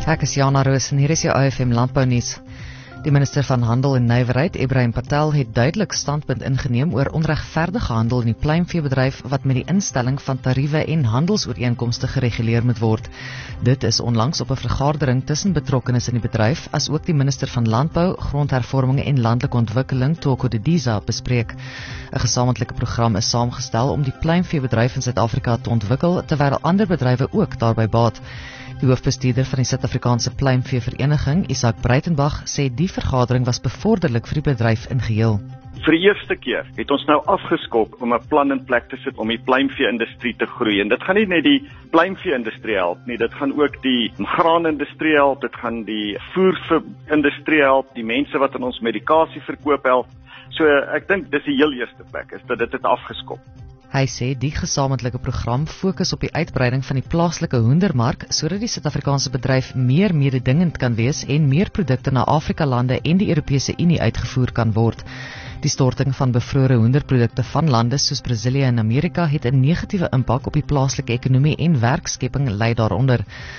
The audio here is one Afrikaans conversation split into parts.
Ek is Jana Roos en hier is jou AFM Landbounuus. Die minister van Handel en Nywerheid, Ebrahim Patel, het duidelik standpunt ingeneem oor onregverdige handel in die pluimveebedryf wat met die instelling van tariewe en handelsooreenkomste gereguleer moet word. Dit is onlangs op 'n vergadering tussen betrokkenes in die bedryf, as ook die minister van Landbou, Grondhervorming en Landelike Ontwikkeling, Toko Didiza, bespreek. 'n Gesamentlike program is saamgestel om die pluimveebedryf in Suid-Afrika te ontwikkel, terwyl ander bedrywe ook daarbey baat. Die hoofbestuurder van die Suid-Afrikaanse Pluimveevereniging, Isak Breitenbach, sê die vergadering was bevorderlik vir die bedryf in geheel. Vir die eerste keer het ons nou afgeskop om 'n plan in plek te sit om die pluimvee-industrie te groei. En dit gaan nie net die pluimvee-industrie help nie, dit gaan ook die graanindustrie help, dit gaan die voerindustrie help, die mense wat in ons medikasie verkoop help. So ek dink dis die heel eerste plek, is dat dit het afgeskop. Hy sê die gesamentlike program fokus op die uitbreiding van die plaaslike hoendermark sodat die Suid-Afrikaanse bedryf meer mededingend kan wees en meer produkte na Afrika-lande en die Europese Unie uitgevoer kan word. Die storting van bevrore hoenderprodukte van lande soos Brasilië en Amerika het 'n negatiewe impak op die plaaslike ekonomie en werkskepping lei daaronder.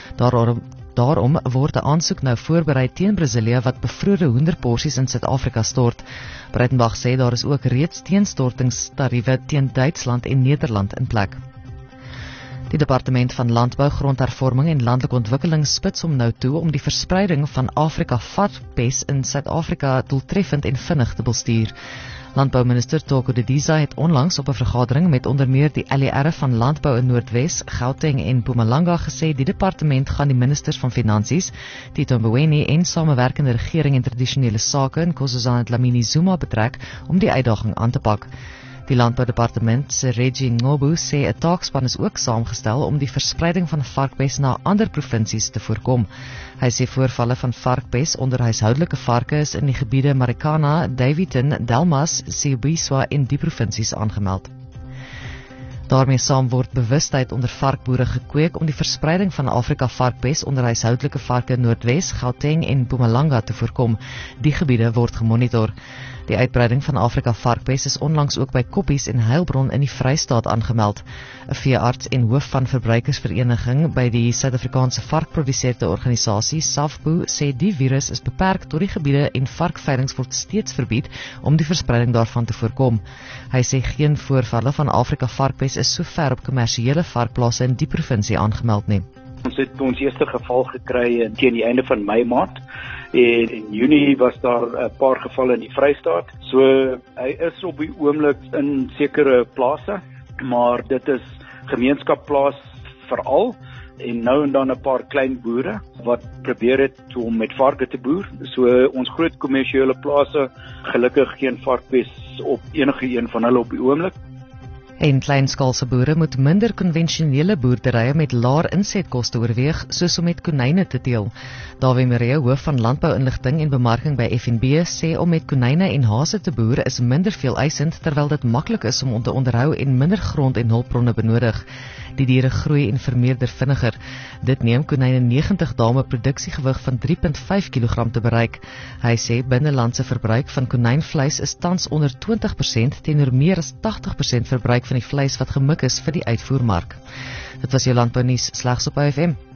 Daarom word 'n aansoek nou voorberei teen Brasilië wat bevrore hoenderporsies in Suid-Afrika stort. Breitenbach sê daar is ook reeds teenstortingstariewe teen Duitsland en Nederland in plek. Die Departement van Landbou, Grondhervorming en Landelike Ontwikkeling spits hom nou toe om die verspreiding van Afrika varkpes in Suid-Afrika doeltreffend en vinnig te bestuur. Landbouminister Toko Didiza het onlangs op 'n vergadering met onder meer die LER van Landbou in Noordwes, Gauteng en Mpumalanga gesê die departement gaan die ministers van Finansies, Tito Mboweni en Samewerkende Regering en Tradisionele Sake in Nkosazana Dlamini Zuma betrek om die uitdaging aan te pak. Die Landboudepartement se Reggie Ngobu sê 'n taakspan is ook saamgestel om die verspreiding van varkpes na ander provinsies te voorkom. Hy sê voorvalle van varkpes onder huishoudelike varke is in die gebiede Marikana, Daveyton, Delmas, Siobiswa en die provinsies aangemeld. Daarmee saam word bewustheid onder varkboere gekweek om die verspreiding van Afrika varkpes onder huishoudelike varke in Noordwes, Gauteng en Mpumalanga te voorkom. Die gebiede word gemonitor. Die uitbreiding van Afrika varkpes is onlangs ook by Koppies en Heilbron in die Vrystaat aangemeld. 'n Veearts en hoof van verbruikersvereniging by die Suid-Afrikaanse varkprodusente organisasie, SAFPO, sê die virus is beperk tot die gebiede en varkveilings word steeds verbied om die verspreiding daarvan te voorkom. Hy sê geen voorvalle van Afrika varkpes is so ver op kommersiële varkplase in die provinsie aangemeld nie. Ons het ons eerste geval gekry teen die einde van Mei maand. En in Junie was daar 'n paar gevalle in die Vrystaat. So hy is op die oomblik in sekere plase, maar dit is gemeenskapplaas veral en nou en dan 'n paar klein boere wat probeer het om met varke te boer. So ons groot kommersiële plase, gelukkig geen varkpes op enige een van hulle op die oomblik. En kleinskaalse boere moet minder konvensionele boerderye met laer insetkoste oorweeg, soos om met konyne te teel. Dawie Marie, hoof van landbouinligting en bemarking by FNB, sê om met konyne en hase te boer is minder veel eisend, terwyl dit maklik is om te onderhou en minder grond en hulpbronne benodig. Die diere groei en vermeerder vinniger. Dit neem konyne 90 dae om 'n produksiegewig van 3,5 kg te bereik. Hy sê binnelandse verbruik van konynvleis is tans onder 20% teenoor meer as 80% verbruik van die vleis wat gemik is vir die uitvoermark. Dit was jou landbounuus slegs op AFM.